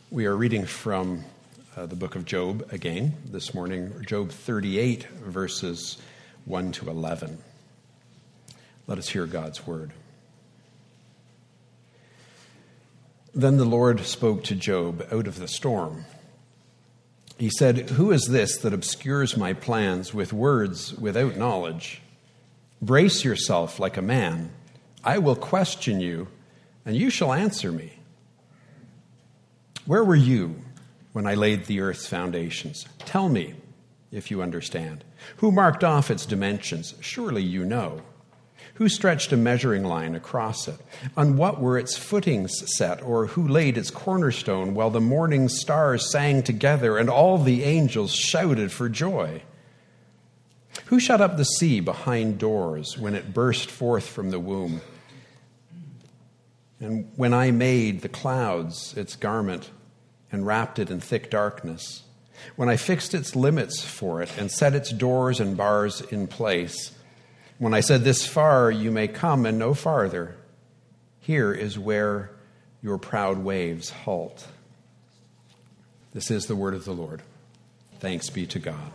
We are reading from the book of Job again this morning, Job 38, verses 1 to 11. Let us hear God's word. Then the Lord spoke to Job out of the storm. He said, "Who is this that obscures my plans with words without knowledge? Brace yourself like a man. I will question you, and you shall answer me. Where were you when I laid the earth's foundations? Tell me, if you understand. Who marked off its dimensions? Surely you know. Who stretched a measuring line across it? On what were its footings set, or who laid its cornerstone while the morning stars sang together and all the angels shouted for joy? Who shut up the sea behind doors when it burst forth from the womb? And when I made the clouds its garment and wrapped it in thick darkness, when I fixed its limits for it and set its doors and bars in place, when I said, 'This far you may come and no farther,' here is where your proud waves halt." This is the word of the Lord. Thanks be to God.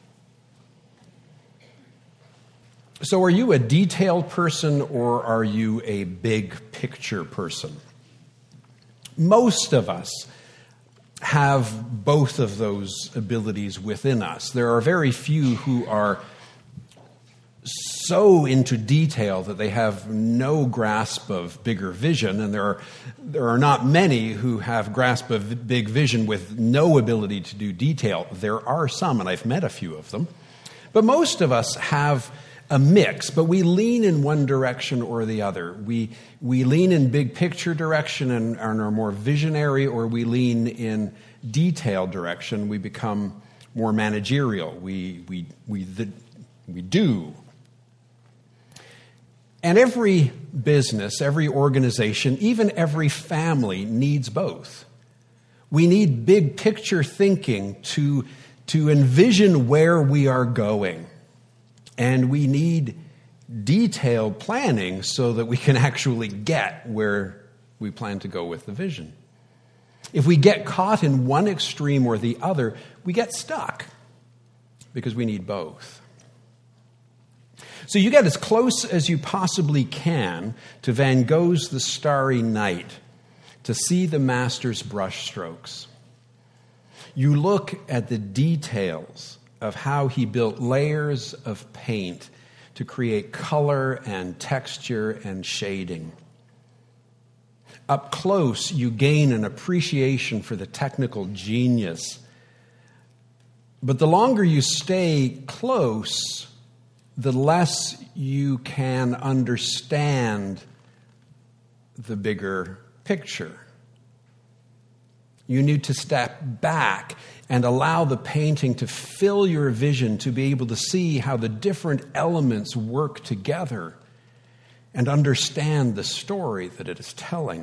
So are you a detailed person or are you a big picture person? Most of us have both of those abilities within us. There are very few who are so into detail that they have no grasp of bigger vision, and there are not many who have grasp of big vision with no ability to do detail. There are some, and I've met a few of them. But most of us have a mix, but we lean in one direction or the other. We lean in big picture direction and are more visionary, or we lean in detail direction. We become more managerial. We do. And every business, every organization, even every family needs both. We need big picture thinking to envision where we are going. And we need detailed planning so that we can actually get where we plan to go with the vision. If we get caught in one extreme or the other, we get stuck because we need both. So you get as close as you possibly can to Van Gogh's The Starry Night to see the master's brushstrokes. You look at the details of how he built layers of paint to create color and texture and shading. Up close, you gain an appreciation for the technical genius. But the longer you stay close, the less you can understand the bigger picture. You need to step back and allow the painting to fill your vision, to be able to see how the different elements work together and understand the story that it is telling.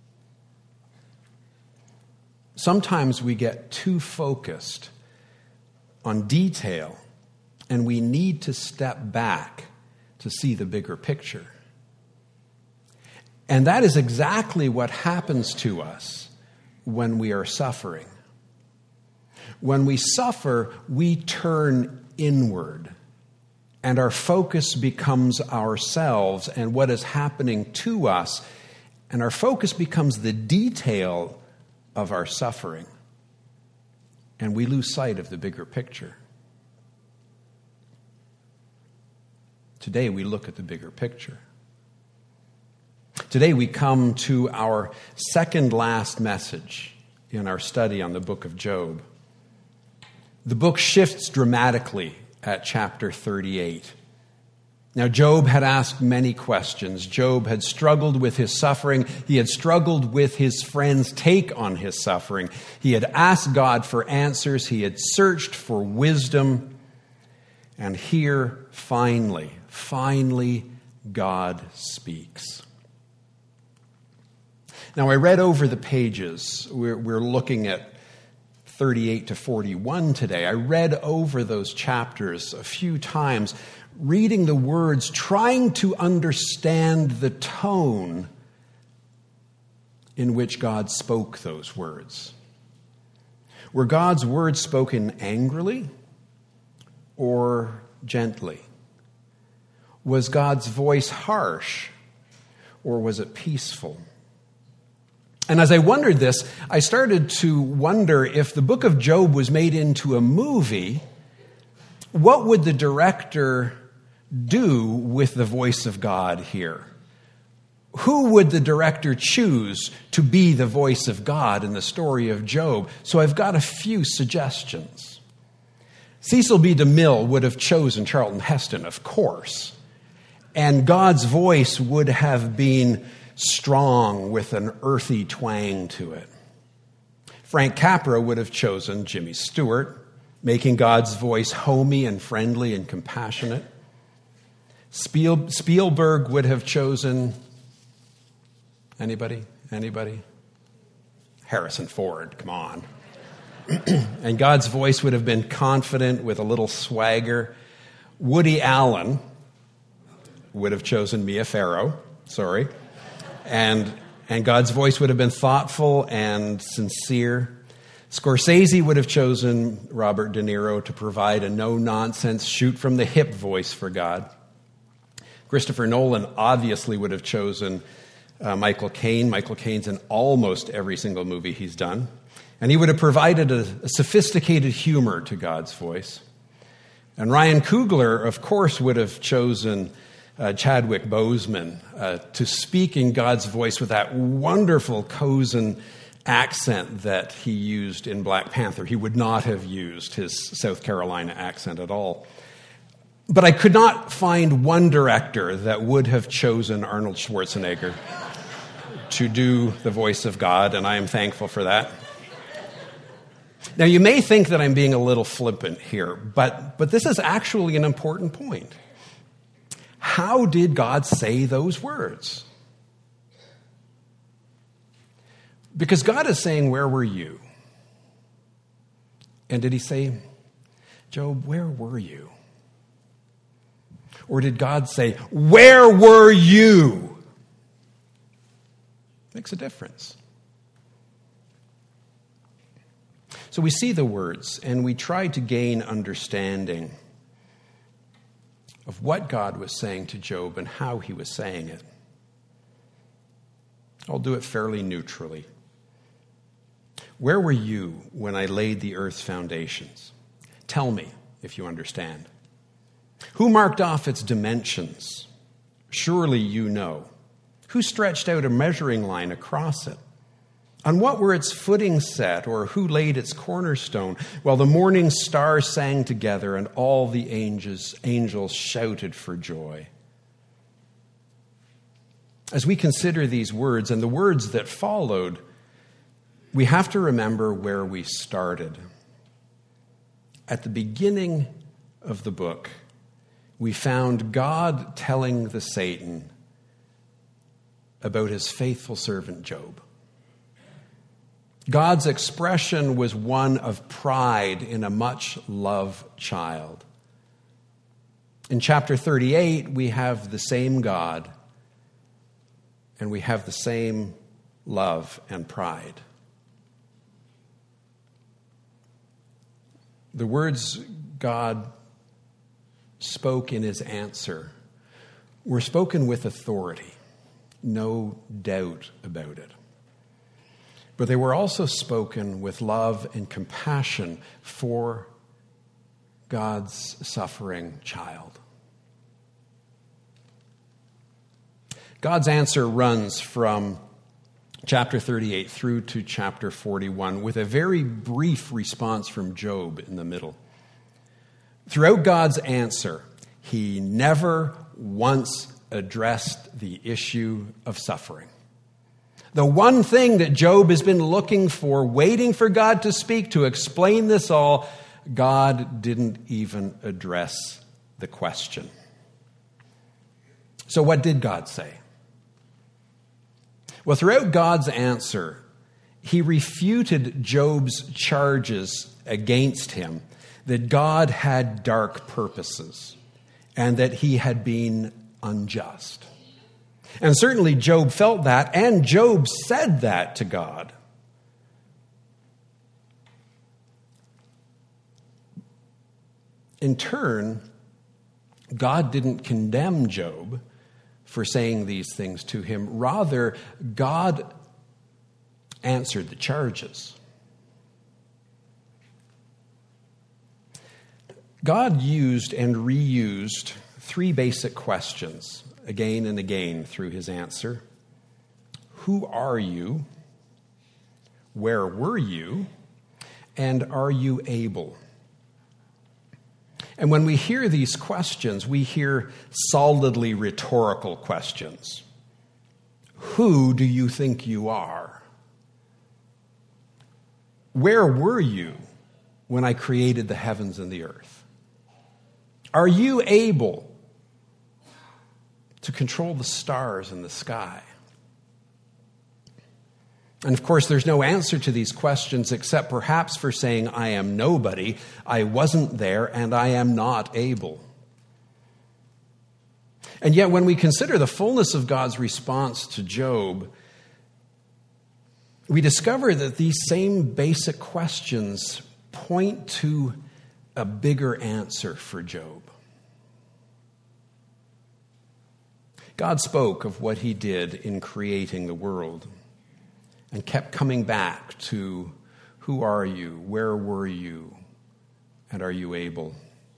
Sometimes we get too focused on detail, and we need to step back to see the bigger picture. And that is exactly what happens to us when we are suffering. When we suffer, we turn inward, and our focus becomes ourselves and what is happening to us, and our focus becomes the detail of our suffering, and we lose sight of the bigger picture. Today, we look at the bigger picture. Today, we come to our second last message in our study on the book of Job. The book shifts dramatically at chapter 38. Now, Job had asked many questions. Job had struggled with his suffering. He had struggled with his friends' take on his suffering. He had asked God for answers. He had searched for wisdom. And here, finally, God speaks. Now, I read over the pages. We're looking at 38 to 41 today. I read over those chapters a few times, reading the words, trying to understand the tone in which God spoke those words. Were God's words spoken angrily or gently? Was God's voice harsh or was it peaceful? And as I wondered this, I started to wonder if the book of Job was made into a movie, what would the director do with the voice of God here? Who would the director choose to be the voice of God in the story of Job? So I've got a few suggestions. Cecil B. DeMille would have chosen Charlton Heston, of course. And God's voice would have been strong with an earthy twang to it. Frank Capra would have chosen Jimmy Stewart, making God's voice homey and friendly and compassionate. Spielberg would have chosen... Anybody? Harrison Ford, come on. And God's voice would have been confident with a little swagger. Woody Allen would have chosen Mia Farrow, and God's voice would have been thoughtful and sincere. Scorsese would have chosen Robert De Niro to provide a no-nonsense, shoot-from-the-hip voice for God. Christopher Nolan obviously would have chosen Michael Caine. Michael Caine's in almost every single movie he's done. And he would have provided a sophisticated humor to God's voice. And Ryan Coogler, of course, would have chosen Chadwick Boseman to speak in God's voice with that wonderful Cozen accent that he used in Black Panther. He would not have used his South Carolina accent at all. But I could not find one director that would have chosen Arnold Schwarzenegger to do the voice of God, and I am thankful for that. Now, you may think that I'm being a little flippant here, but this is actually an important point. How did God say those words? Because God is saying, where were you? And did he say, Job, where were you? Or did God say, where were you? Makes a difference. So we see the words and we try to gain understanding of what God was saying to Job and how he was saying it. I'll do it fairly neutrally. Where were you when I laid the earth's foundations? Tell me if you understand. Who marked off its dimensions? Surely you know. Who stretched out a measuring line across it? On what were its footings set, or who laid its cornerstone? While the morning stars sang together and all the angels shouted for joy. As we consider these words and the words that followed, we have to remember where we started. At the beginning of the book, we found God telling the Satan about his faithful servant Job. God's expression was one of pride in a much-loved child. In chapter 38, we have the same God, and we have the same love and pride. The words God spoke in his answer were spoken with authority, no doubt about it. But they were also spoken with love and compassion for God's suffering child. God's answer runs from chapter 38 through to chapter 41 with a very brief response from Job in the middle. Throughout God's answer, he never once addressed the issue of suffering. The one thing that Job has been looking for, waiting for God to speak, to explain this all, God didn't even address the question. So what did God say? Well, throughout God's answer, he refuted Job's charges against him that God had dark purposes and that he had been unjust. And certainly Job felt that, and Job said that to God. In turn, God didn't condemn Job for saying these things to him. Rather, God answered the charges. God used and reused three basic questions again and again through his answer. Who are you? Where were you? And are you able? And when we hear these questions, we hear solidly rhetorical questions. Who do you think you are? Where were you when I created the heavens and the earth? Are you able to control the stars in the sky? And of course, there's no answer to these questions except perhaps for saying, I am nobody, I wasn't there, and I am not able. And yet, when we consider the fullness of God's response to Job, we discover that these same basic questions point to a bigger answer for Job. God spoke of what he did in creating the world and kept coming back to, who are you? Where were you? And are you able?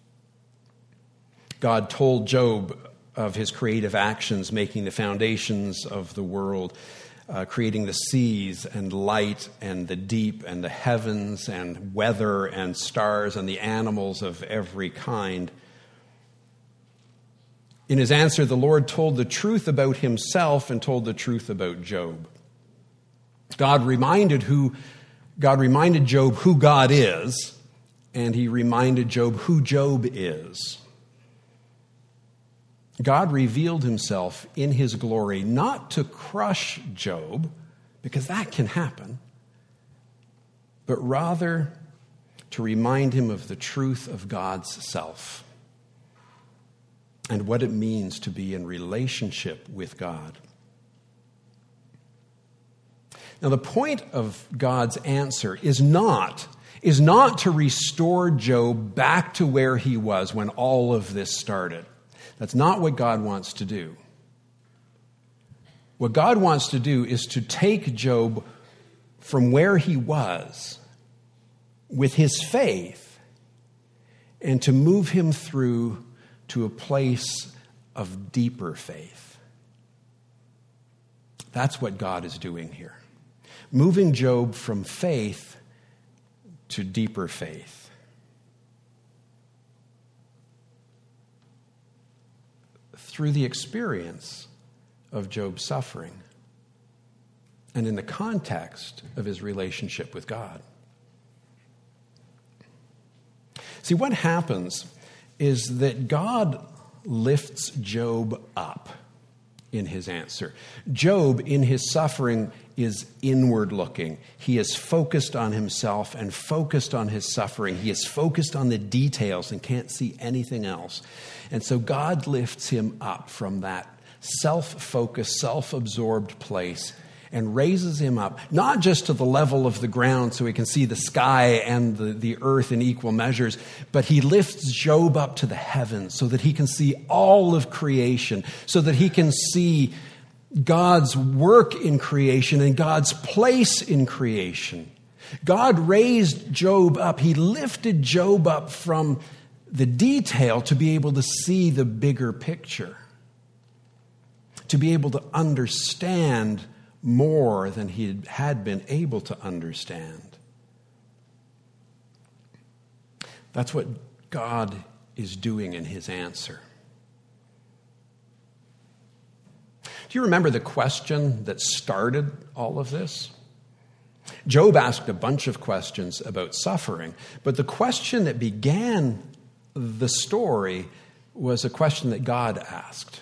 God told Job of his creative actions, making the foundations of the world, creating the seas and light and the deep and the heavens and weather and stars and the animals of every kind. In his answer, the Lord told the truth about himself and told the truth about Job. God reminded Job who God is, and he reminded Job who Job is. God revealed himself in his glory, not to crush Job, because that can happen, but rather to remind him of the truth of God's self and what it means to be in relationship with God. Now, the point of God's answer is not to restore Job back to where he was when all of this started. That's not what God wants to do. What God wants to do is to take Job from where he was with his faith and to move him through to a place of deeper faith. That's what God is doing here. Moving Job from faith to deeper faith. Through the experience of Job's suffering and in the context of his relationship with God. See, what happens is that God lifts Job up in his answer. Job, in his suffering, is inward looking. He is focused on himself and focused on his suffering. He is focused on the details and can't see anything else. And so God lifts him up from that self-focused, self-absorbed place and raises him up, not just to the level of the ground so he can see the sky and the earth in equal measures, but he lifts Job up to the heavens so that he can see all of creation, so that he can see God's work in creation and God's place in creation. God raised Job up. He lifted Job up from the detail to be able to see the bigger picture, to be able to understand more than he had been able to understand. That's what God is doing in his answer. Do you remember the question that started all of this? Job asked a bunch of questions about suffering, but the question that began the story was a question that God asked.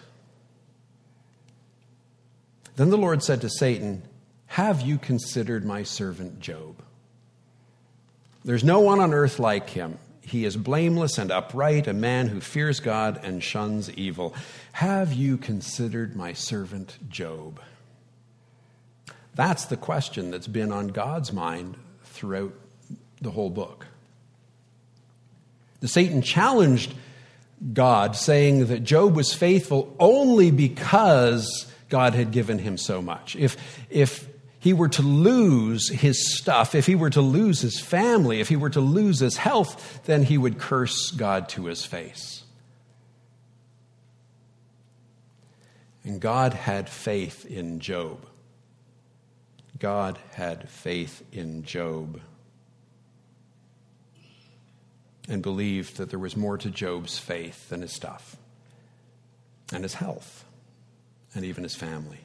Then the Lord said to Satan, "Have you considered my servant Job? There's no one on earth like him. He is blameless and upright, a man who fears God and shuns evil. Have you considered my servant Job?" That's the question that's been on God's mind throughout the whole book. Satan challenged God, saying that Job was faithful only because God had given him so much. If he were to lose his stuff, if he were to lose his family, if he were to lose his health, then he would curse God to his face. And God had faith in Job. God had faith in Job and believed that there was more to Job's faith than his stuff and his health and even his family.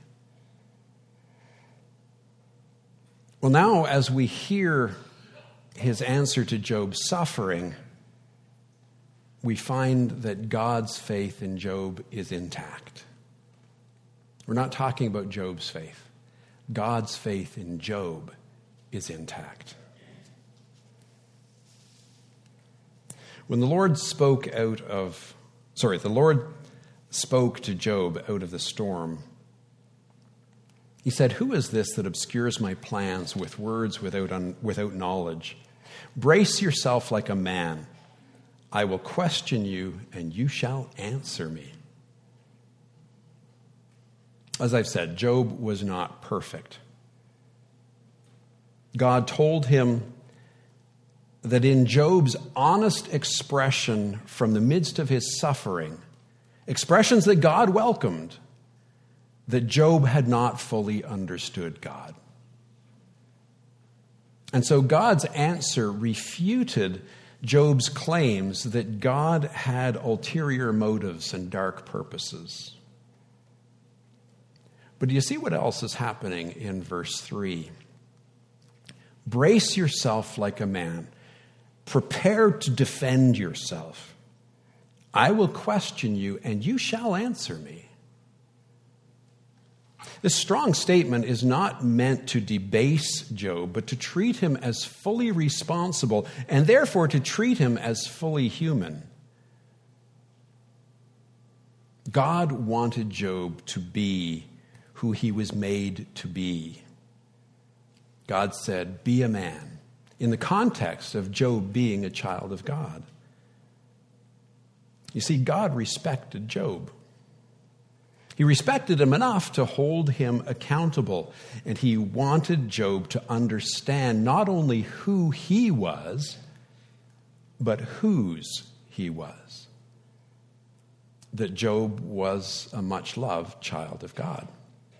Well, now as we hear his answer to Job's suffering, we find that God's faith in Job is intact. We're not talking about Job's faith. God's faith in Job is intact. When the Lord spoke to Job out of the storm, he said, "Who is this that obscures my plans with words without knowledge? Brace yourself like a man. I will question you, and you shall answer me." As I've said, Job was not perfect. God told him that in Job's honest expression from the midst of his suffering, expressions that God welcomed, that Job had not fully understood God. And so God's answer refuted Job's claims that God had ulterior motives and dark purposes. But do you see what else is happening in verse 3? Brace yourself like a man. Prepare to defend yourself. I will question you, and you shall answer me. This strong statement is not meant to debase Job, but to treat him as fully responsible, and therefore to treat him as fully human. God wanted Job to be who he was made to be. God said, "Be a man," in the context of Job being a child of God. You see, God respected Job. He respected him enough to hold him accountable, and he wanted Job to understand not only who he was, but whose he was. That Job was a much-loved child of God.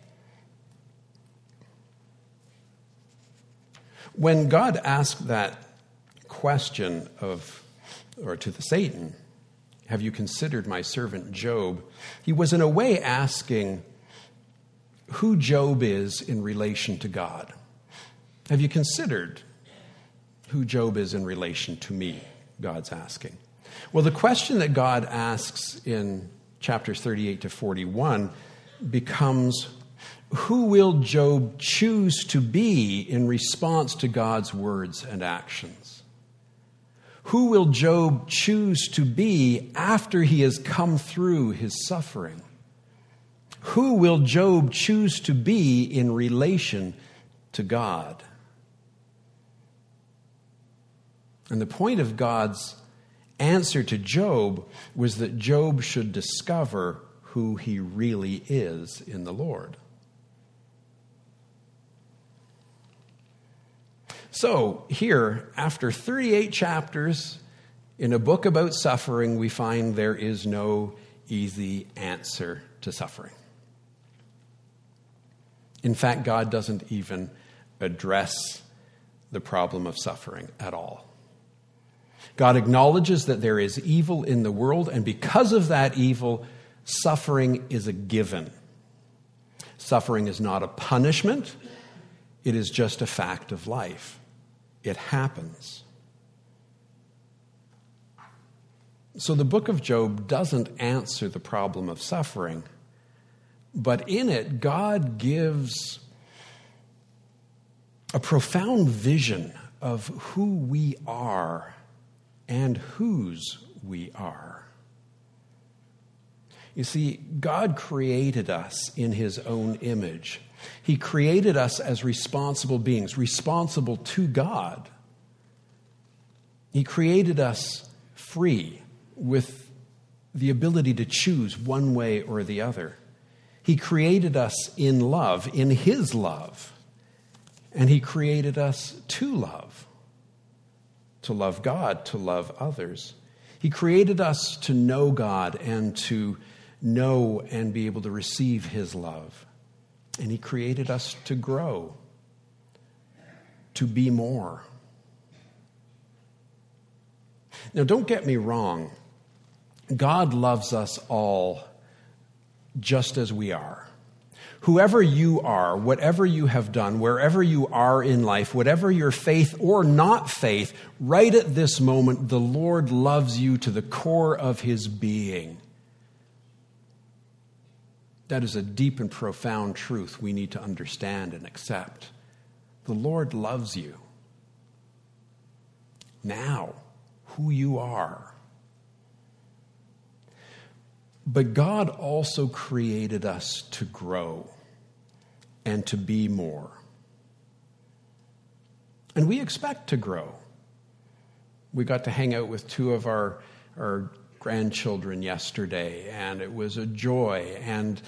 When God asked that question to the Satan, "Have you considered my servant Job?" he was in a way asking who Job is in relation to God. Have you considered who Job is in relation to me? God's asking. Well, the question that God asks in chapters 38 to 41 becomes, who will Job choose to be in response to God's words and actions? Who will Job choose to be after he has come through his suffering? Who will Job choose to be in relation to God? And the point of God's answer to Job was that Job should discover who he really is in the Lord. So here, after 38 chapters in a book about suffering, we find there is no easy answer to suffering. In fact, God doesn't even address the problem of suffering at all. God acknowledges that there is evil in the world, and because of that evil, suffering is a given. Suffering is not a punishment. It is just a fact of life. It happens. So the book of Job doesn't answer the problem of suffering, but in it, God gives a profound vision of who we are and whose we are. You see, God created us in his own image. He created us as responsible beings, responsible to God. He created us free with the ability to choose one way or the other. He created us in love, in his love. And he created us to love God, to love others. He created us to know God and to know and be able to receive his love. And he created us to grow, to be more. Now, don't get me wrong. God loves us all just as we are. Whoever you are, whatever you have done, wherever you are in life, whatever your faith or not faith, right at this moment, the Lord loves you to the core of his being. That is a deep and profound truth we need to understand and accept. The Lord loves you. Now, who you are. But God also created us to grow and to be more. And we expect to grow. We got to hang out with two of our grandchildren yesterday, and it was a joy. And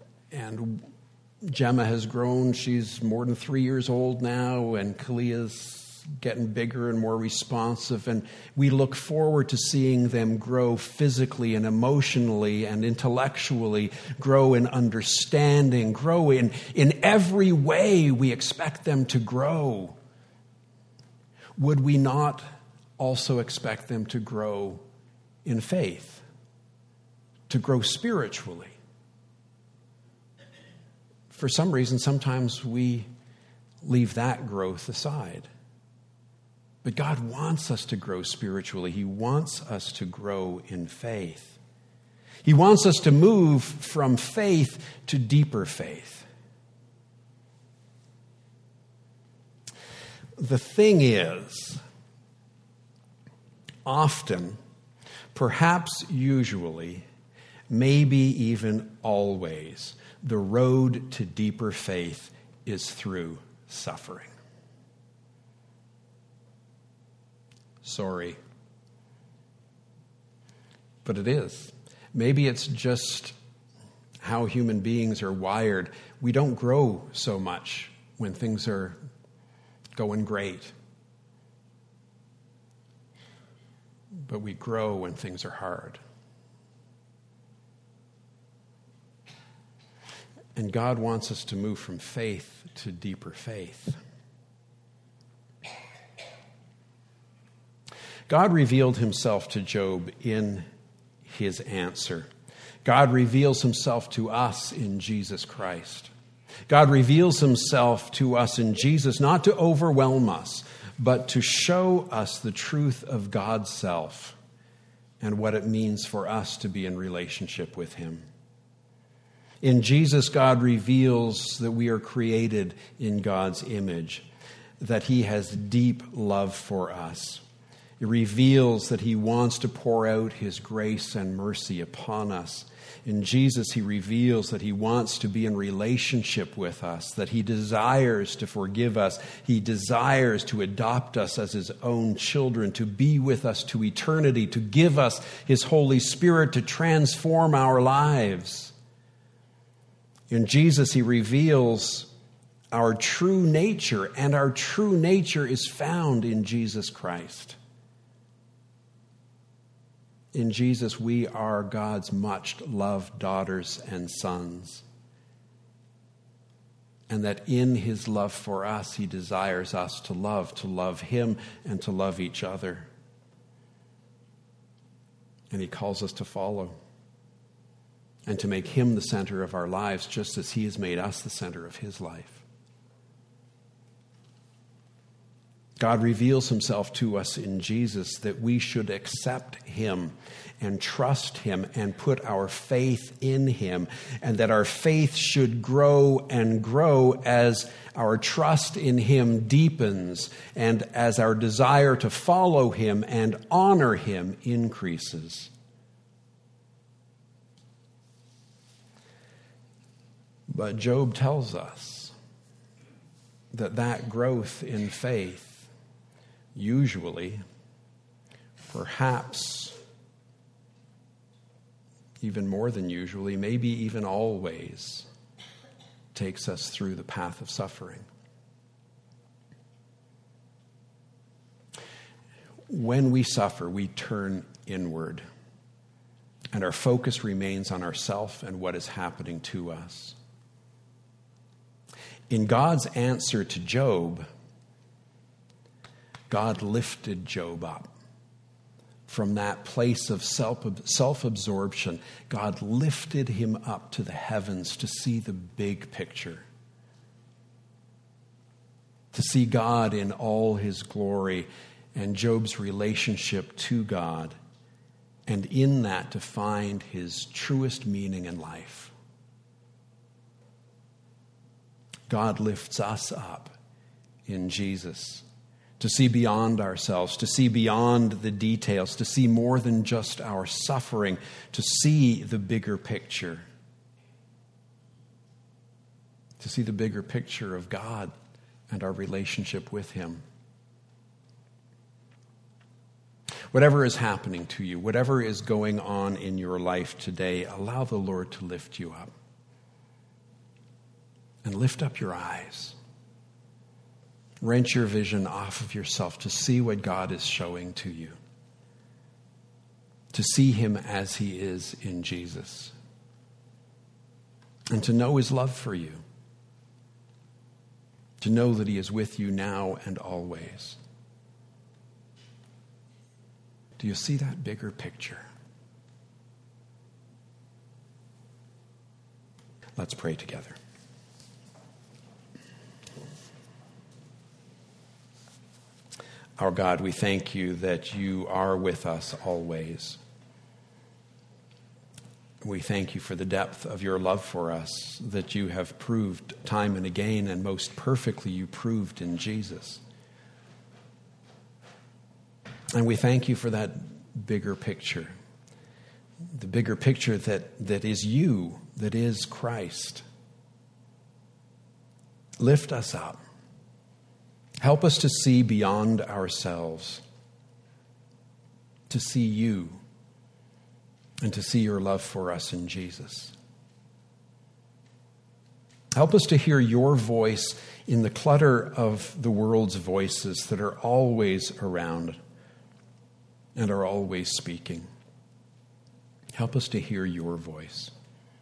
Gemma has grown. She's more than 3 years old now, and Kalia's getting bigger and more responsive, and we look forward to seeing them grow physically and emotionally and intellectually, grow in understanding, grow in every way we expect them to grow. Would we not also expect them to grow in faith, to grow spiritually? For some reason, sometimes we leave that growth aside. But God wants us to grow spiritually. He wants us to grow in faith. He wants us to move from faith to deeper faith. The thing is, often, perhaps usually, maybe even always, the road to deeper faith is through suffering. Sorry. But it is. Maybe it's just how human beings are wired. We don't grow so much when things are going great. But we grow when things are hard. And God wants us to move from faith to deeper faith. God revealed himself to Job in his answer. God reveals himself to us in Jesus Christ. God reveals himself to us in Jesus not to overwhelm us, but to show us the truth of God's self and what it means for us to be in relationship with him. In Jesus, God reveals that we are created in God's image, that he has deep love for us. It reveals that he wants to pour out his grace and mercy upon us. In Jesus, he reveals that he wants to be in relationship with us, that he desires to forgive us. He desires to adopt us as his own children, to be with us to eternity, to give us his Holy Spirit to transform our lives. In Jesus, he reveals our true nature, and our true nature is found in Jesus Christ. In Jesus, we are God's much-loved daughters and sons. And that in his love for us, he desires us to love him and to love each other. And he calls us to follow and to make him the center of our lives, just as he has made us the center of his life. God reveals himself to us in Jesus that we should accept him and trust him and put our faith in him, and that our faith should grow and grow as our trust in him deepens and as our desire to follow him and honor him increases. But Job tells us that growth in faith usually, perhaps even more than usually, maybe even always, takes us through the path of suffering. When we suffer, we turn inward, and our focus remains on ourselves and what is happening to us. In God's answer to Job, God lifted Job up. From that place of self-absorption, God lifted him up to the heavens to see the big picture, to see God in all his glory and Job's relationship to God, and in that to find his truest meaning in life. God lifts us up in Jesus to see beyond ourselves, to see beyond the details, to see more than just our suffering, to see the bigger picture, to see the bigger picture of God and our relationship with him. Whatever is happening to you, whatever is going on in your life today, allow the Lord to lift you up. And lift up your eyes. Wrench your vision off of yourself to see what God is showing to you. To see him as he is in Jesus. And to know his love for you. To know that he is with you now and always. Do you see that bigger picture? Let's pray together. Our God, we thank you that you are with us always. We thank you for the depth of your love for us that you have proved time and again, and most perfectly you proved in Jesus. And we thank you for that bigger picture, the bigger picture that is you, that is Christ. Lift us up. Help us to see beyond ourselves, to see you, and to see your love for us in Jesus. Help us to hear your voice in the clutter of the world's voices that are always around and are always speaking. Help us to hear your voice.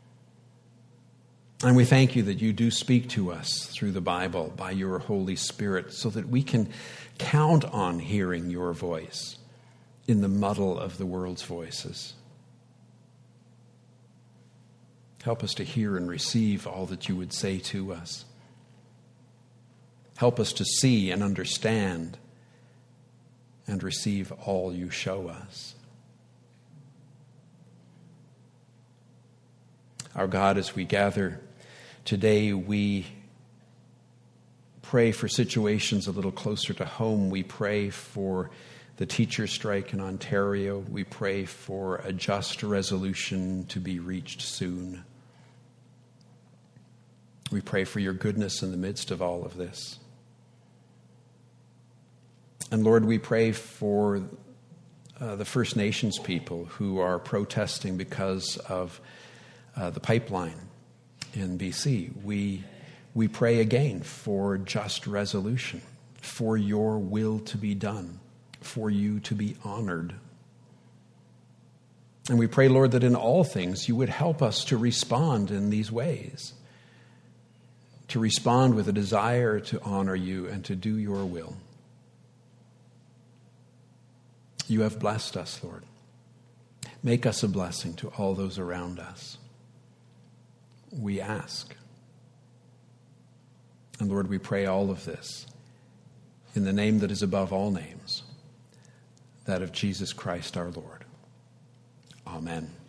And we thank you that you do speak to us through the Bible by your Holy Spirit so that we can count on hearing your voice in the muddle of the world's voices. Help us to hear and receive all that you would say to us. Help us to see and understand and receive all you show us. Our God, as we gather today, we pray for situations a little closer to home. We pray for the teacher strike in Ontario. We pray for a just resolution to be reached soon. We pray for your goodness in the midst of all of this. And Lord, we pray for the First Nations people who are protesting because of the pipeline in BC. We pray again for just resolution, for your will to be done, for you to be honored. And we pray, Lord, that in all things you would help us to respond in these ways, to respond with a desire to honor you and to do your will. You have blessed us, Lord. Make us a blessing to all those around us. We ask. And Lord, we pray all of this in the name that is above all names, that of Jesus Christ our Lord. Amen.